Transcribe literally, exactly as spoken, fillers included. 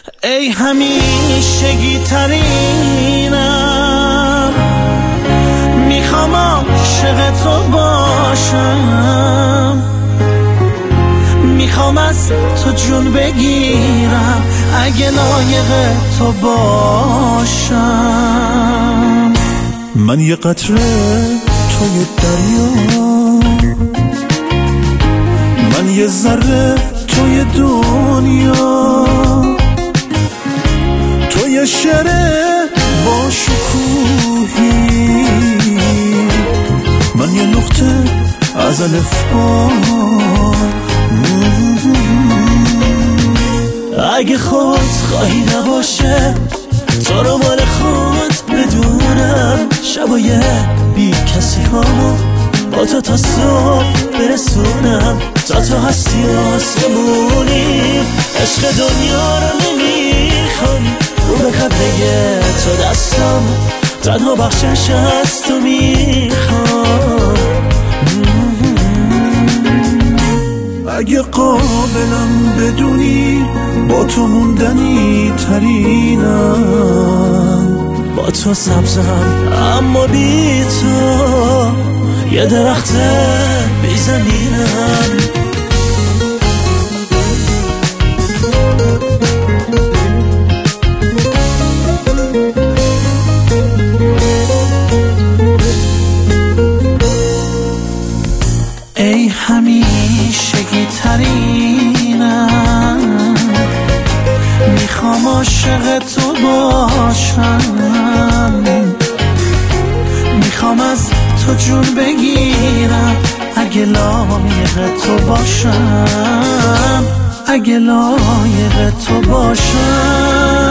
ای همیشگی ترینم، میخوام عاشق تو باشم، میخوام از تو جون بگیرم اگه لایق تو باشم. من یه قطره توی دریا، من یه ذره توی دنیا، تو یه شعر با شکوهی، من یه نقطه از الفبا. اگه خود خواهی نباشه تو رو مال خود بدونم، شبای بی کسی ها با تو تا صبح برسونم، تا تو هستی آسمونی، عشق دنیا رو نمیخوام، رو به قبله تو دستم، تنها بخشش از تو میخوام. اگه قابلم بدونی با تو موندنی ترینم، با تو سبزم اما بی تو یه درخت بی زمینم. ای همیشگی ترینم، میخوام عاشق تو باشم، میخوام از تو جون بگیرم اگه لایق تو باشم، اگه لایق تو باشم.